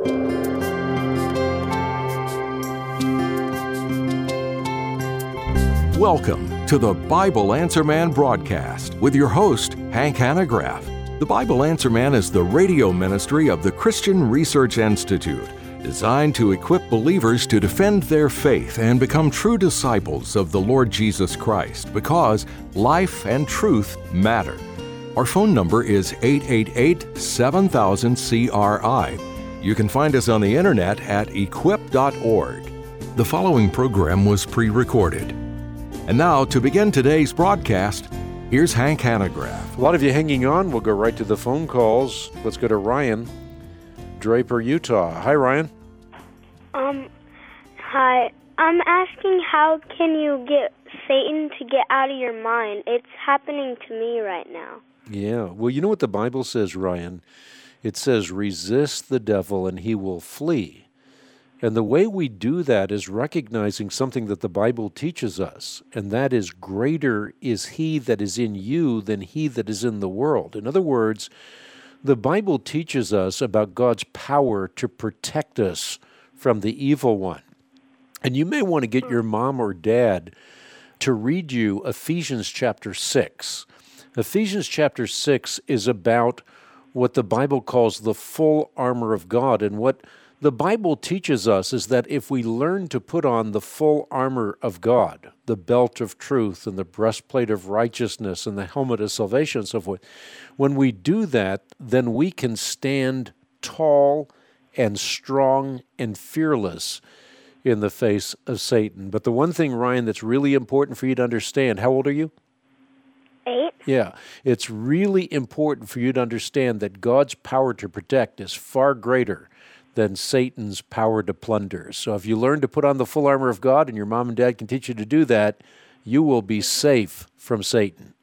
Welcome to the Bible Answer Man broadcast with your host, Hank Hanegraaff. The Bible Answer Man is the radio ministry of the Christian Research Institute, designed to equip believers to defend their faith and become true disciples of the Lord Jesus Christ, because life and truth matter. Our phone number is 888-7000-CRI. You can find us on the internet at equip.org. The following program was pre-recorded. And now, to begin today's broadcast, here's Hank Hanegraaff. A lot of you hanging on. We'll go right to the phone calls. Let's go to Ryan, Draper, Utah. Hi, Ryan. Hi. I'm asking, how can you get Satan to get out of your mind? It's happening to me right now. Yeah. Well, you know what the Bible says, Ryan? It says, resist the devil and he will flee. And the way we do that is recognizing something that the Bible teaches us, and that is, greater is he that is in you than he that is in the world. In other words, the Bible teaches us about God's power to protect us from the evil one. And you may want to get your mom or dad to read you Ephesians chapter 6. Ephesians chapter 6 is about what the Bible calls the full armor of God, and what the Bible teaches us is that if we learn to put on the full armor of God, the belt of truth and the breastplate of righteousness and the helmet of salvation and so forth, when we do that, then we can stand tall and strong and fearless in the face of Satan. But the one thing, Ryan, that's really important for you to understand, how old are you? 8. Yeah, it's really important for you to understand that God's power to protect is far greater than Satan's power to plunder. So if you learn to put on the full armor of God, and your mom and dad can teach you to do that, you will be safe from Satan.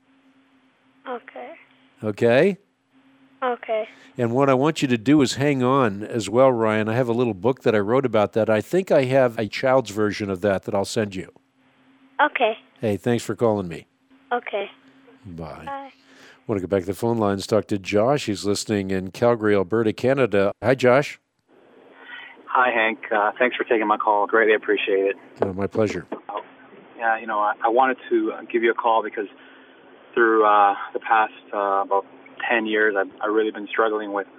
Okay. Okay? Okay. And what I want you to do is hang on as well, Ryan. I have a little book that I wrote about that. I think I have a child's version of that I'll send you. Okay. Hey, thanks for calling me. Okay. Bye. Bye. I want to go back to the phone lines, talk to Josh. He's listening in Calgary, Alberta, Canada. Hi, Josh. Hi, Hank. Thanks for taking my call. Greatly appreciate it. My pleasure. Yeah, I wanted to give you a call because through the past about 10 years, I've really been struggling with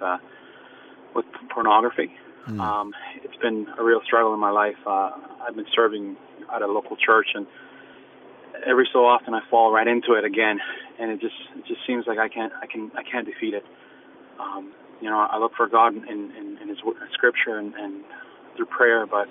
pornography. It's been a real struggle in my life. I've been serving at a local church, and every so often I fall right into it again, and it just seems like I can't defeat it. I look for God in His Scripture and through prayer, but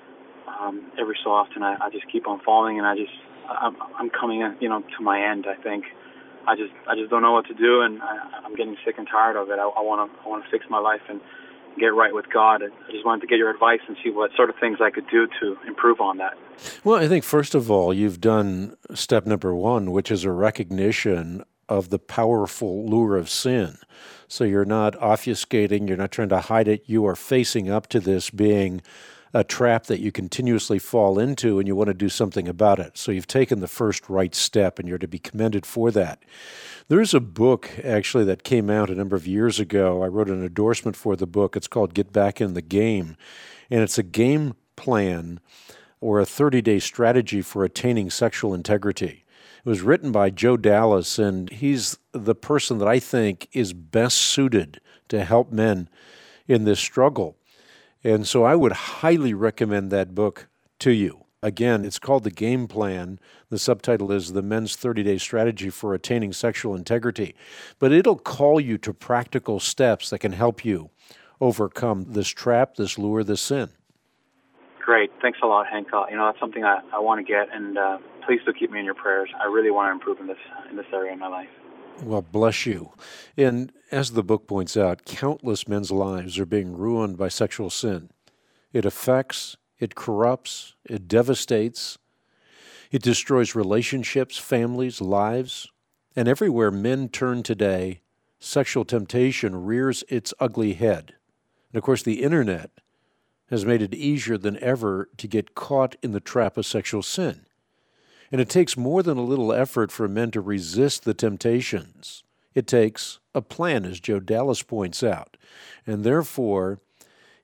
every so often I just keep on falling, and I'm coming to my end. I think I just don't know what to do, and I'm getting sick and tired of it. I want to fix my life and get right with God. I just wanted to get your advice and see what sort of things I could do to improve on that. Well, I think first of all, you've done step number one, which is a recognition of the powerful lure of sin. So you're not obfuscating, you're not trying to hide it, you are facing up to this being a trap that you continuously fall into, and you want to do something about it. So you've taken the first right step, and you're to be commended for that. There's a book, actually, that came out a number of years ago. I wrote an endorsement for the book. It's called Get Back in the Game, and it's a game plan or a 30-day strategy for attaining sexual integrity. It was written by Joe Dallas, and he's the person that I think is best suited to help men in this struggle. And so I would highly recommend that book to you. Again, it's called The Game Plan. The subtitle is The Men's 30-Day Strategy for Attaining Sexual Integrity. But it'll call you to practical steps that can help you overcome this trap, this lure, this sin. Great. Thanks a lot, Hank. That's something I want to get, and please do keep me in your prayers. I really want to improve in this area in my life. Well, bless you. And as the book points out, countless men's lives are being ruined by sexual sin. It affects, it corrupts, it devastates, it destroys relationships, families, lives. And everywhere men turn today, sexual temptation rears its ugly head. And of course, the internet has made it easier than ever to get caught in the trap of sexual sin. And it takes more than a little effort for men to resist the temptations. It takes a plan, as Joe Dallas points out. And therefore,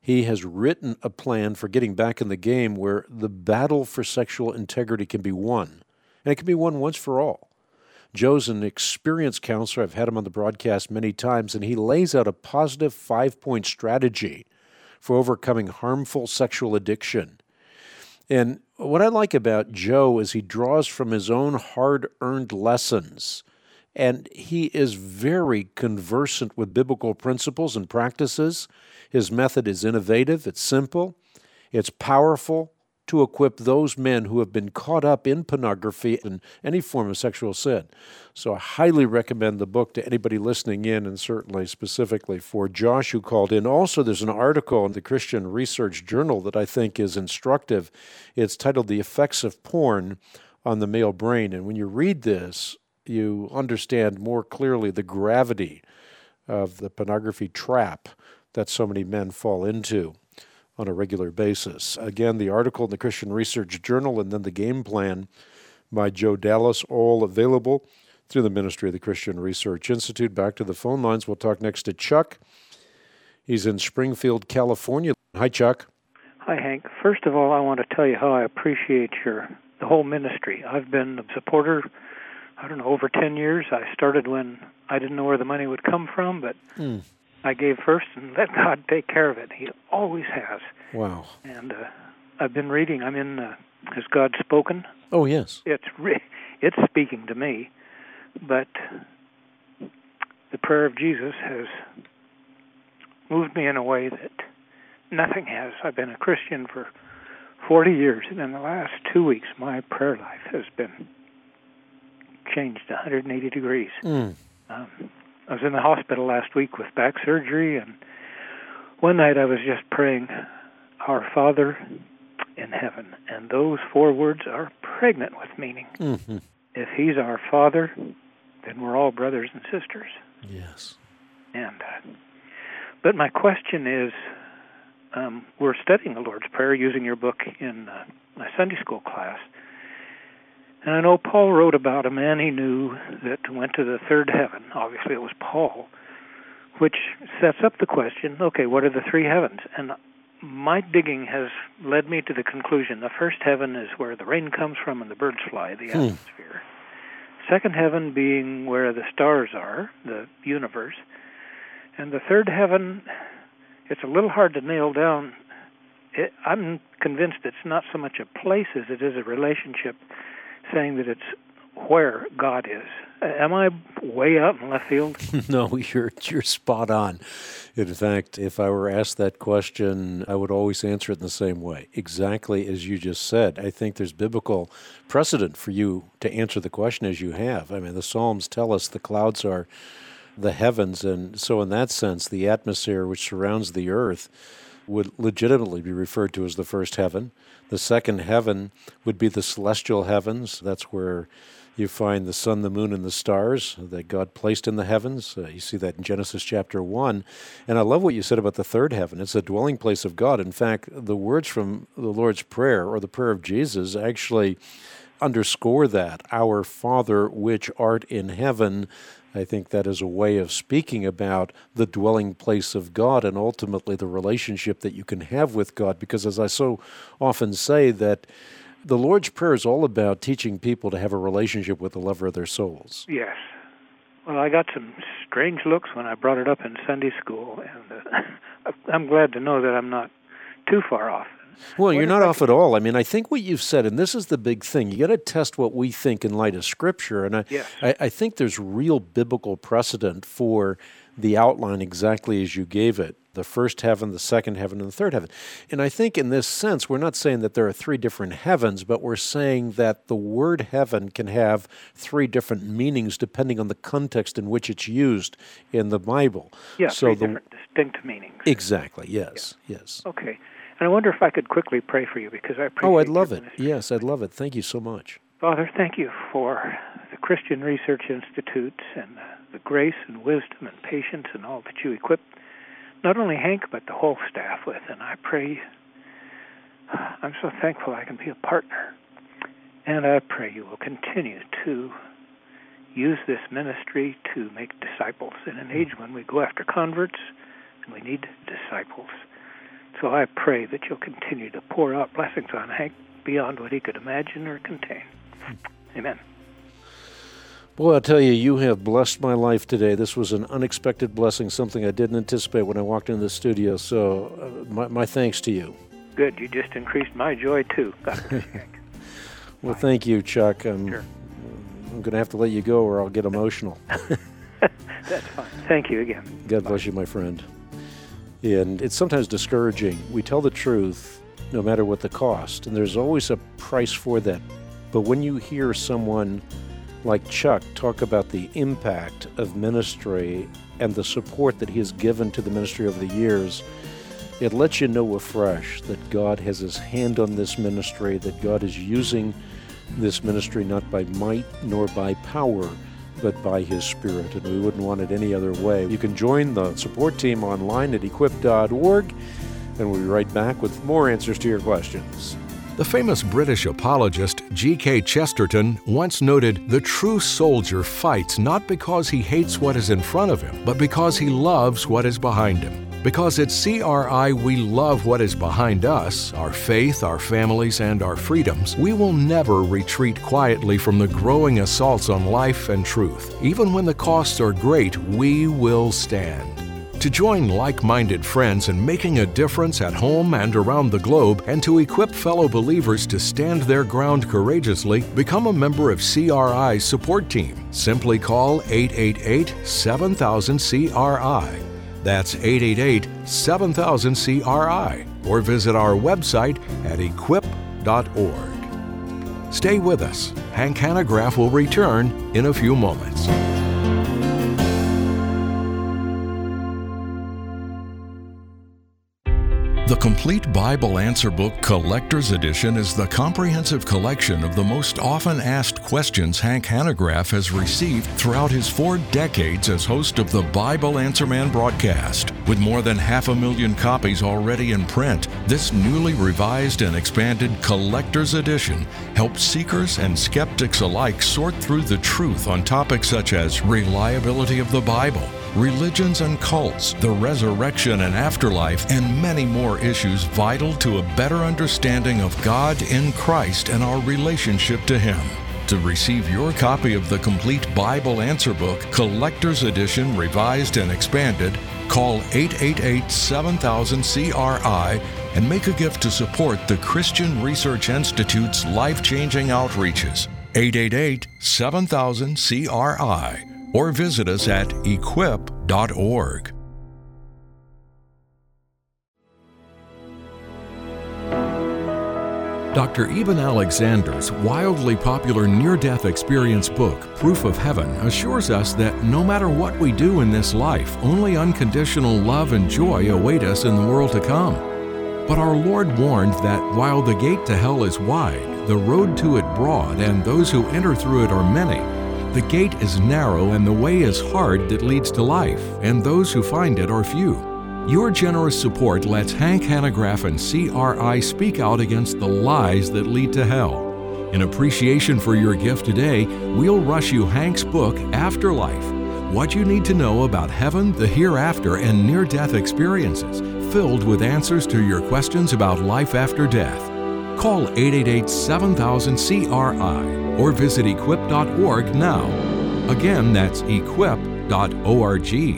He has written a plan for getting back in the game where the battle for sexual integrity can be won, and it can be won once for all. Joe's an experienced counselor. I've had him on the broadcast many times, and he lays out a positive 5-point strategy for overcoming harmful sexual addiction. And what I like about Joe is he draws from his own hard-earned lessons, and he is very conversant with biblical principles and practices. His method is innovative, it's simple, it's powerful to equip those men who have been caught up in pornography and any form of sexual sin. So I highly recommend the book to anybody listening in, and certainly specifically for Josh, who called in. Also, there's an article in the Christian Research Journal that I think is instructive. It's titled The Effects of Porn on the Male Brain. And when you read this, you understand more clearly the gravity of the pornography trap that so many men fall into on a regular basis. Again, the article in the Christian Research Journal and then the game plan by Joe Dallas, all available through the ministry of the Christian Research Institute. Back to the phone lines. We'll talk next to Chuck. He's in Springfield, California. Hi, Chuck. Hi, Hank. First of all, I want to tell you how I appreciate the whole ministry. I've been a supporter, over 10 years. I started when I didn't know where the money would come from, but I gave first and let God take care of it. He always has. Wow. And I've been reading. I'm in Has God Spoken? Oh, yes. It's speaking to me, but the prayer of Jesus has moved me in a way that nothing has. I've been a Christian for 40 years, and in the last 2 weeks, my prayer life has been changed 180 degrees. I was in the hospital last week with back surgery, and one night I was just praying, Our Father in heaven, and those 4 words are pregnant with meaning. Mm-hmm. If He's our Father, then we're all brothers and sisters. Yes. And but my question is, we're studying the Lord's Prayer using your book in my Sunday school class. And I know Paul wrote about a man he knew that went to the third heaven. Obviously, it was Paul, which sets up the question, okay, what are the 3 heavens? And my digging has led me to the conclusion the first heaven is where the rain comes from and the birds fly, the atmosphere. Second heaven being where the stars are, the universe. And the third heaven, it's a little hard to nail down. I'm convinced it's not so much a place as it is a relationship, saying that it's where God is. Am I way out in left field? No, you're spot on. In fact, if I were asked that question, I would always answer it in the same way, exactly as you just said. I think there's biblical precedent for you to answer the question as you have. I mean, the Psalms tell us the clouds are the heavens, and so in that sense, the atmosphere which surrounds the earth would legitimately be referred to as the first heaven. The second heaven would be the celestial heavens. That's where you find the sun, the moon, and the stars that God placed in the heavens. You see that in Genesis chapter 1. And I love what you said about the third heaven. It's the dwelling place of God. In fact, the words from the Lord's Prayer, or the prayer of Jesus, actually underscore that. Our Father, which art in heaven. I think that is a way of speaking about the dwelling place of God and ultimately the relationship that you can have with God. Because as I so often say, that the Lord's Prayer is all about teaching people to have a relationship with the lover of their souls. Yes. Well, I got some strange looks when I brought it up in Sunday school, and I'm glad to know that I'm not too far off. Well, you're not off at all. I mean, I think what you've said, and this is the big thing, you got to test what we think in light of Scripture. And I think there's real biblical precedent for the outline exactly as you gave it, the first heaven, the second heaven, and the third heaven. And I think in this sense, we're not saying that there are 3 different heavens, but we're saying that the word heaven can have 3 different meanings depending on the context in which it's used in the Bible. Yeah, so 3 different distinct meanings. Exactly, yes, yes. Okay. And I wonder if I could quickly pray for you, because I appreciate I'd love it. ministry. Yes, I'd love it. Thank you so much. Father, thank you for the Christian Research Institute and the grace and wisdom and patience and all that you equip not only Hank but the whole staff with. And I pray, I'm so thankful I can be a partner. And I pray you will continue to use this ministry to make disciples in an age when we go after converts and we need disciples. So I pray that you'll continue to pour out blessings on Hank beyond what he could imagine or contain. Amen. Boy, I'll tell you, you have blessed my life today. This was an unexpected blessing, something I didn't anticipate when I walked into the studio. So my thanks to you. Good. You just increased my joy, too. God bless you, Hank. Well, thank you, Chuck. Sure. I'm going to have to let you go or I'll get emotional. That's fine. Thank you again. God bless you, my friend. And it's sometimes discouraging. We tell the truth no matter what the cost, and there's always a price for that. But when you hear someone like Chuck talk about the impact of ministry and the support that he has given to the ministry over the years, it lets you know afresh that God has his hand on this ministry, that God is using this ministry not by might nor by power, but by his Spirit, and we wouldn't want it any other way. You can join the support team online at equip.org, and we'll be right back with more answers to your questions. The famous British apologist G.K. Chesterton once noted, "The true soldier fights not because he hates what is in front of him, but because he loves what is behind him." Because at CRI we love what is behind us, our faith, our families, and our freedoms, we will never retreat quietly from the growing assaults on life and truth. Even when the costs are great, we will stand. To join like-minded friends in making a difference at home and around the globe, and to equip fellow believers to stand their ground courageously, become a member of CRI's support team. Simply call 888-7000-CRI. That's 888-7000-CRI, or visit our website at equip.org. Stay with us. Hank Hanegraaff will return in a few moments. The Complete Bible Answer Book Collector's Edition is the comprehensive collection of the most often asked questions Hank Hanegraaff has received throughout his 4 decades as host of the Bible Answer Man broadcast. With more than 500,000 copies already in print, this newly revised and expanded Collector's Edition helps seekers and skeptics alike sort through the truth on topics such as reliability of the Bible, religions and cults, the resurrection and afterlife, and many more issues vital to a better understanding of God in Christ and our relationship to Him. To receive your copy of the Complete Bible Answer Book, Collector's Edition, Revised and Expanded, call 888-7000-CRI and make a gift to support the Christian Research Institute's life-changing outreaches. 888-7000-CRI. Or visit us at equip.org. Dr. Eben Alexander's wildly popular near-death experience book, Proof of Heaven, assures us that no matter what we do in this life, only unconditional love and joy await us in the world to come. But our Lord warned that while the gate to hell is wide, the road to it broad, and those who enter through it are many, the gate is narrow and the way is hard that leads to life, and those who find it are few. Your generous support lets Hank Hanegraaff and CRI speak out against the lies that lead to hell. In appreciation for your gift today, we'll rush you Hank's book, Afterlife: What You Need to Know About Heaven, the Hereafter, and Near-Death Experiences, filled with answers to your questions about life after death. Call 888-7000-CRI or visit equip.org now. Again, that's equip.org.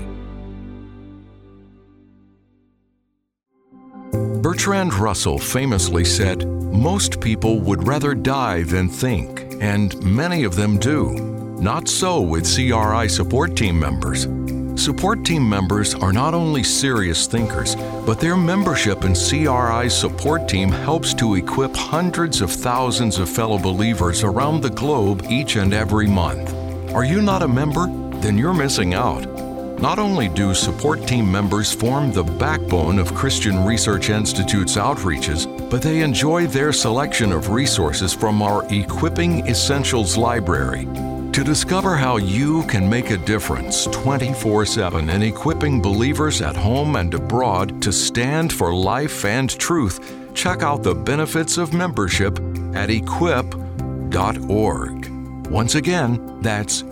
Bertrand Russell famously said, "Most people would rather die than think, and many of them do. Not so with CRI support team members. Support team members are not only serious thinkers, but their membership in CRI's support team helps to equip hundreds of thousands of fellow believers around the globe each and every month. Are you not a member? Then you're missing out. Not only do support team members form the backbone of Christian Research Institute's outreaches, but they enjoy their selection of resources from our Equipping Essentials library. To discover how you can make a difference 24/7 in equipping believers at home and abroad to stand for life and truth, check out the benefits of membership at equip.org. Once again, that's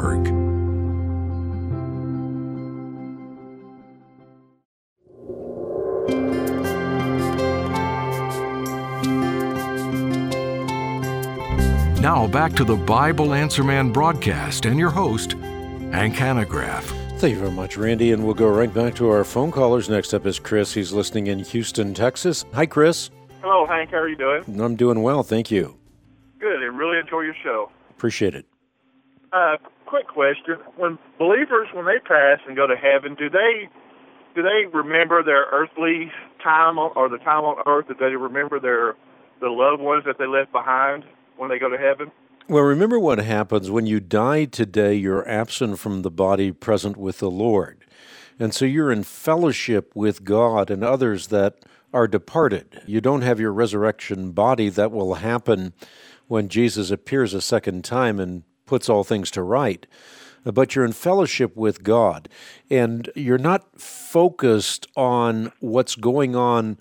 equip.org. Now back to the Bible Answer Man broadcast and your host, Hank Hanegraaff. Thank you very much, Randy, and we'll go right back to our phone callers. Next up is Chris. He's listening in Houston, Texas. Hi, Chris. Hello, Hank. How are you doing? I'm doing well, thank you. Good. I really enjoy your show. Appreciate it. Quick question. When believers, when they pass and go to heaven, do they remember their earthly time or the time on earth? Do they remember the loved ones that they left behind when they go to heaven? Well, remember what happens when you die today, you're absent from the body, present with the Lord. And so you're in fellowship with God and others that are departed. You don't have your resurrection body. That will happen when Jesus appears a second time and puts all things to right. But you're in fellowship with God, and you're not focused on what's going on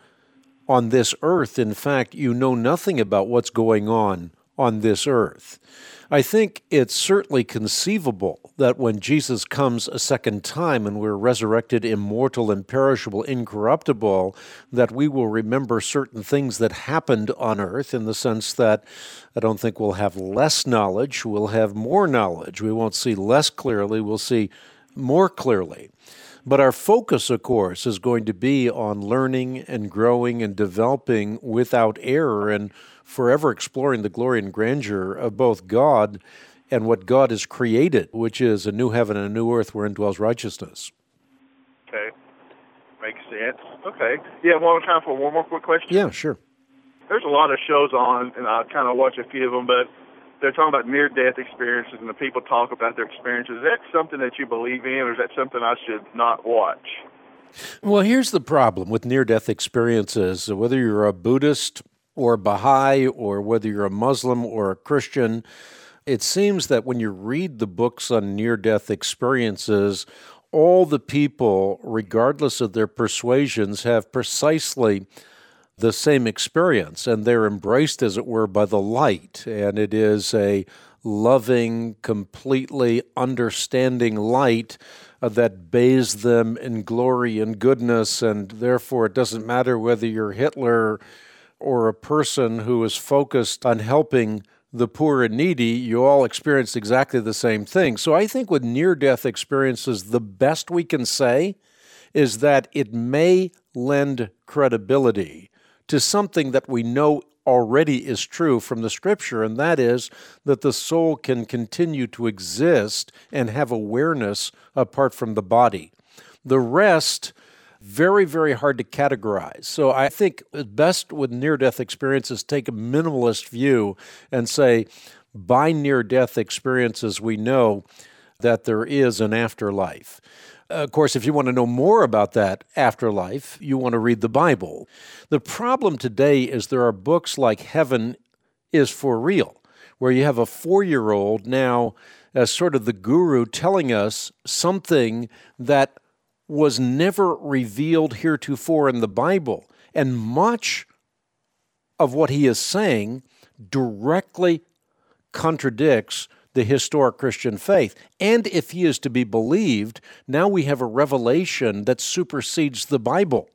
this earth. In fact, you know nothing about what's going on this earth. I think it's certainly conceivable that when Jesus comes a second time and we're resurrected, immortal, imperishable, incorruptible, that we will remember certain things that happened on earth, in the sense that I don't think we'll have less knowledge, we'll have more knowledge. We won't see less clearly, we'll see more clearly. But our focus, of course, is going to be on learning and growing and developing without error and forever exploring the glory and grandeur of both God and what God has created, which is a new heaven and a new earth wherein dwells righteousness. Okay. Makes sense. Okay. Yeah, time for one more quick question? Yeah, sure. There's a lot of shows on, and I kind of watch a few of them, but they're talking about near-death experiences, and the people talk about their experiences. Is that something that you believe in, or is that something I should not watch? Well, here's the problem with near-death experiences. Whether you're a Buddhist or Baha'i, or whether you're a Muslim or a Christian, it seems that when you read the books on near-death experiences, all the people, regardless of their persuasions, have precisely the same experience, and they're embraced, as it were, by the light. And it is a loving, completely understanding light that bathes them in glory and goodness, and therefore it doesn't matter whether you're Hitler or a person who is focused on helping the poor and needy, you all experience exactly the same thing. So I think with near-death experiences, the best we can say is that it may lend credibility to something that we know already is true from the Scripture, and that is that the soul can continue to exist and have awareness apart from the body. The rest, very, very hard to categorize. So I think best with near-death experiences, take a minimalist view and say, by near-death experiences, we know that there is an afterlife. Of course, if you want to know more about that afterlife, you want to read the Bible. The problem today is there are books like Heaven is for Real, where you have a 4-year-old now as sort of the guru telling us something that was never revealed heretofore in the Bible. And much of what he is saying directly contradicts the historic Christian faith. And if he is to be believed, now we have a revelation that supersedes the Bible.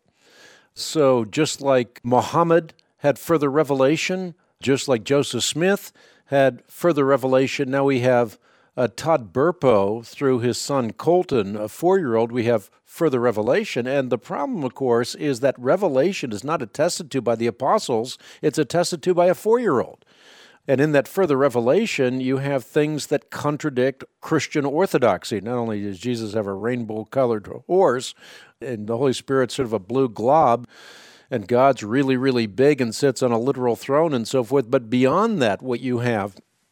So just like Muhammad had further revelation, just like Joseph Smith had further revelation, now we have Todd Burpo, through his son Colton, a 4-year-old, we have further revelation. And the problem, of course, is that revelation is not attested to by the apostles, it's attested to by a 4-year-old. And in that further revelation, you have things that contradict Christian orthodoxy. Not only does Jesus have a rainbow-colored horse, and the Holy Spirit's sort of a blue glob, and God's really, really big and sits on a literal throne and so forth, but beyond that, what you have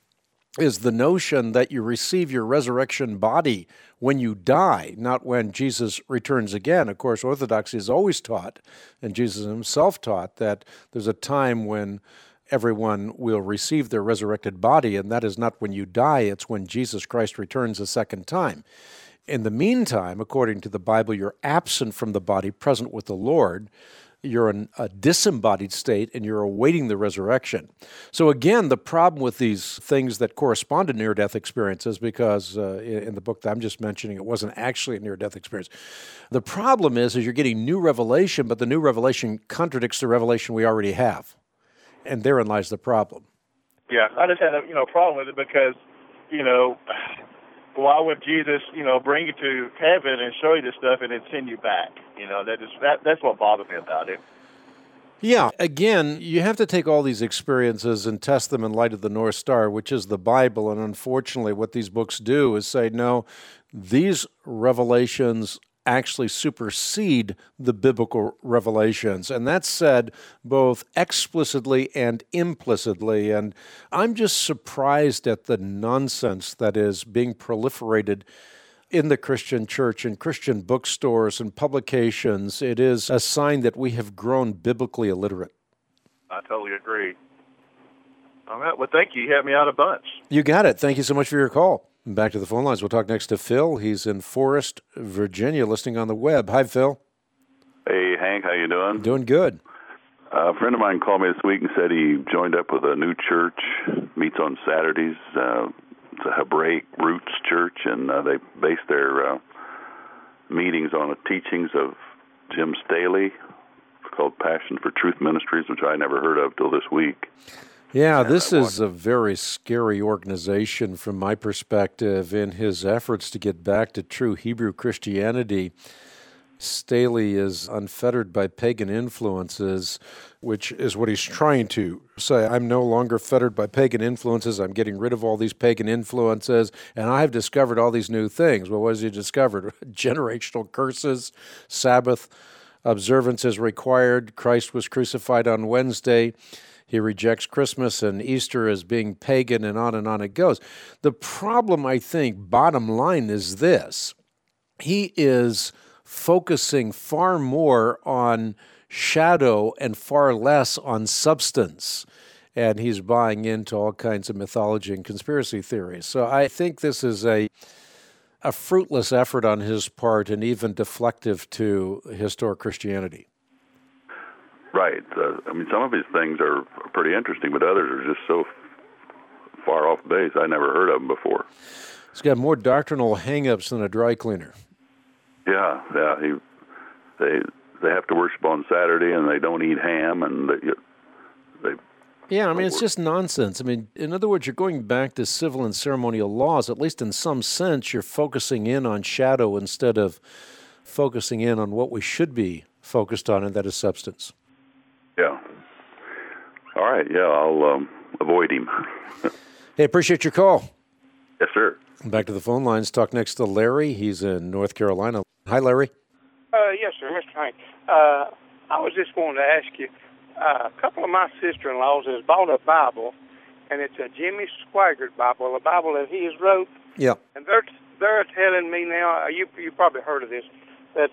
is the notion that you receive your resurrection body when you die, not when Jesus returns again. Of course, orthodoxy is always taught, and Jesus himself taught, that there's a time when everyone will receive their resurrected body, and that is not when you die, it's when Jesus Christ returns a second time. In the meantime, according to the Bible, you're absent from the body, present with the Lord. you're in a disembodied state and you're awaiting the resurrection. So again, the problem with these things that correspond to near-death experiences, because in the book that I'm just mentioning, it wasn't actually a near-death experience. The problem is you're getting new revelation, but the new revelation contradicts the revelation we already have. And therein lies the problem. Yeah, I just had a problem with it because, why would Jesus, bring you to heaven and show you this stuff and then send you back? That's what bothered me about it. Yeah, again, you have to take all these experiences and test them in light of the North Star, which is the Bible. And unfortunately, what these books do is say, no, these revelations actually supersede the biblical revelations. And that's said both explicitly and implicitly. And I'm just surprised at the nonsense that is being proliferated in the Christian church, in Christian bookstores and publications. It is a sign that we have grown biblically illiterate. I totally agree. All right. Well, thank you. You helped me out a bunch. You got it. Thank you so much for your call. Back to the phone lines. We'll talk next to Phil. He's in Forest, Virginia, listening on the web. Hi, Phil. Hey, Hank. How you doing? Doing good. A friend of mine called me this week and said he joined up with a new church, meets on Saturdays. It's a Hebraic Roots church, and they base their meetings on the teachings of Jim Staley. It's called Passion for Truth Ministries, which I never heard of till this week. Yeah, this is a very scary organization from my perspective in his efforts to get back to true Hebrew Christianity. Staley is unfettered by pagan influences, which is what he's trying to say. I'm no longer fettered by pagan influences. I'm getting rid of all these pagan influences, and I've discovered all these new things. Well, what has he discovered? Generational curses, Sabbath observance is required. Christ was crucified on Wednesday. He rejects Christmas and Easter as being pagan, and on it goes. The problem, I think, bottom line is this. He is focusing far more on shadow and far less on substance. And he's buying into all kinds of mythology and conspiracy theories. So I think this is a fruitless effort on his part and even deflective to historic Christianity. Right. Some of his things are pretty interesting, but others are just so far off base. I never heard of them before. He's got more doctrinal hang-ups than a dry cleaner. Yeah. They have to worship on Saturday, and they don't eat ham, and they Yeah, it's just nonsense. In other words, you're going back to civil and ceremonial laws. At least in some sense, you're focusing in on shadow instead of focusing in on what we should be focused on, and that is substance. Yeah. All right. Yeah, I'll avoid him. Hey, appreciate your call. Yes, sir. Back to the phone lines. Talk next to Larry. He's in North Carolina. Hi, Larry. Yes, sir, Mr. Hank. I was just going to ask you, a couple of my sister-in-laws has bought a Bible, and it's a Jimmy Swaggart Bible, a Bible that he has wrote. Yeah. And they're telling me now, you probably heard of this, that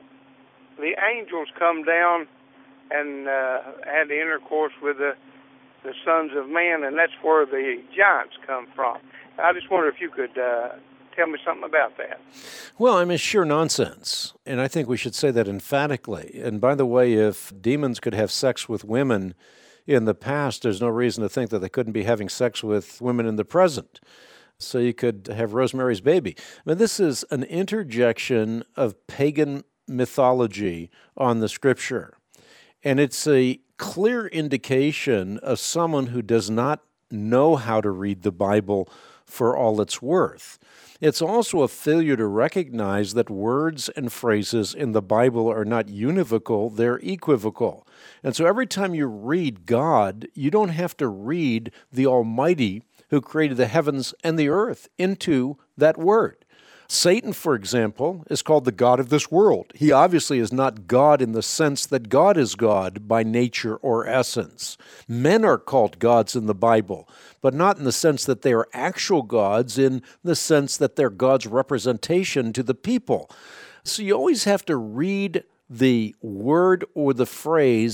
the angels come down and had the intercourse with the sons of man, and that's where the giants come from. I just wonder if you could tell me something about that. Well, it's sheer nonsense, and I think we should say that emphatically. And by the way, if demons could have sex with women in the past, there's no reason to think that they couldn't be having sex with women in the present. So you could have Rosemary's Baby. This is an interjection of pagan mythology on the Scripture. And it's a clear indication of someone who does not know how to read the Bible for all it's worth. It's also a failure to recognize that words and phrases in the Bible are not univocal, they're equivocal. And so every time you read God, you don't have to read the Almighty who created the heavens and the earth into that word. Satan, for example, is called the God of this world. He obviously is not God in the sense that God is God by nature or essence. Men are called gods in the Bible, but not in the sense that they are actual gods, in the sense that they're God's representation to the people. So you always have to read the word or the phrase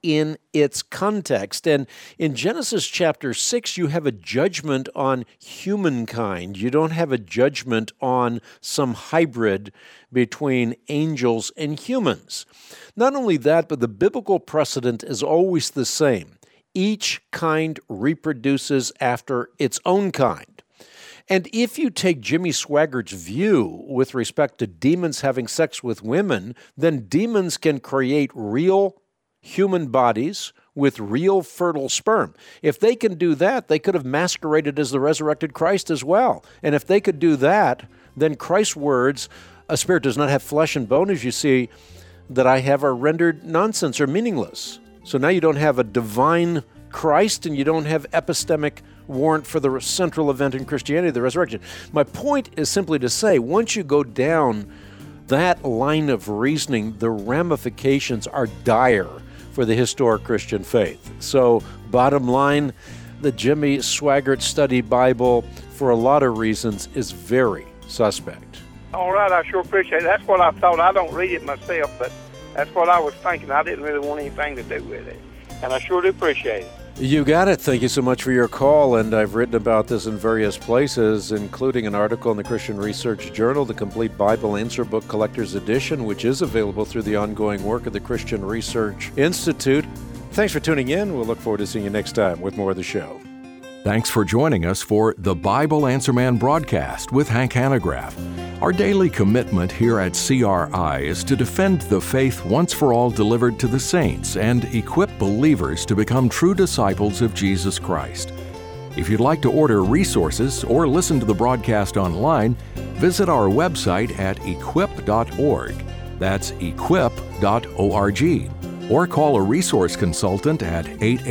in its context. And in Genesis chapter 6, you have a judgment on humankind. You don't have a judgment on some hybrid between angels and humans. Not only that, but the biblical precedent is always the same. Each kind reproduces after its own kind. And if you take Jimmy Swaggart's view with respect to demons having sex with women, then demons can create real human bodies with real fertile sperm. If they can do that, they could have masqueraded as the resurrected Christ as well. And if they could do that, then Christ's words, "A spirit does not have flesh and bone, as you see that I have," are rendered nonsense or meaningless. So now you don't have a divine Christ and you don't have epistemic warrant for the central event in Christianity, the resurrection. My point is simply to say, once you go down that line of reasoning, the ramifications are dire for the historic Christian faith. So, bottom line, the Jimmy Swaggart Study Bible, for a lot of reasons, is very suspect. All right, I sure appreciate it. That's what I thought. I don't read it myself, but that's what I was thinking. I didn't really want anything to do with it, and I sure do appreciate it. You got it. Thank you so much for your call, and I've written about this in various places, including an article in the Christian Research Journal, the Complete Bible Answer Book Collector's Edition, which is available through the ongoing work of the Christian Research Institute. Thanks for tuning in. We'll look forward to seeing you next time with more of the show. Thanks for joining us for the Bible Answer Man broadcast with Hank Hanegraaff. Our daily commitment here at CRI is to defend the faith once for all delivered to the saints and equip believers to become true disciples of Jesus Christ. If you'd like to order resources or listen to the broadcast online, visit our website at equip.org. That's equip.org. Or call a resource consultant at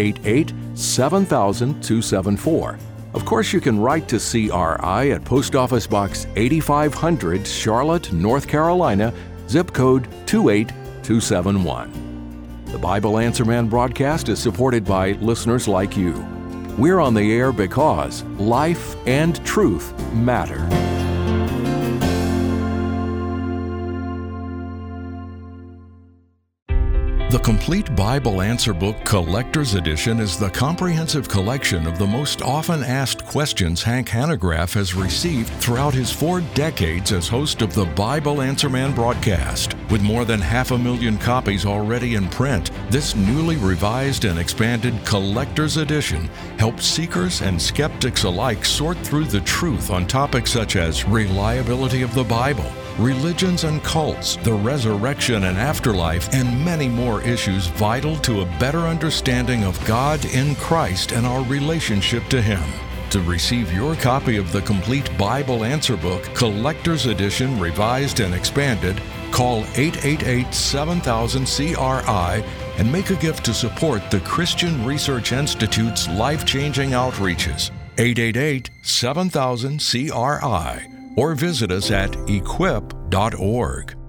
888-7000-274. Of course, you can write to CRI at Post Office Box 8500, Charlotte, North Carolina, zip code 28271. The Bible Answer Man broadcast is supported by listeners like you. We're on the air because life and truth matter. The Complete Bible Answer Book Collector's Edition is the comprehensive collection of the most often asked questions Hank Hanegraaff has received throughout his 4 decades as host of the Bible Answer Man broadcast. With more than 500,000 copies already in print, this newly revised and expanded Collector's Edition helps seekers and skeptics alike sort through the truth on topics such as reliability of the Bible, religions and cults, the resurrection and afterlife, and many more issues vital to a better understanding of God in Christ and our relationship to Him. To receive your copy of the Complete Bible Answer Book, Collector's Edition, Revised and Expanded, call 888-7000-CRI and make a gift to support the Christian Research Institute's life-changing outreaches. 888-7000-CRI. Or visit us at equip.org.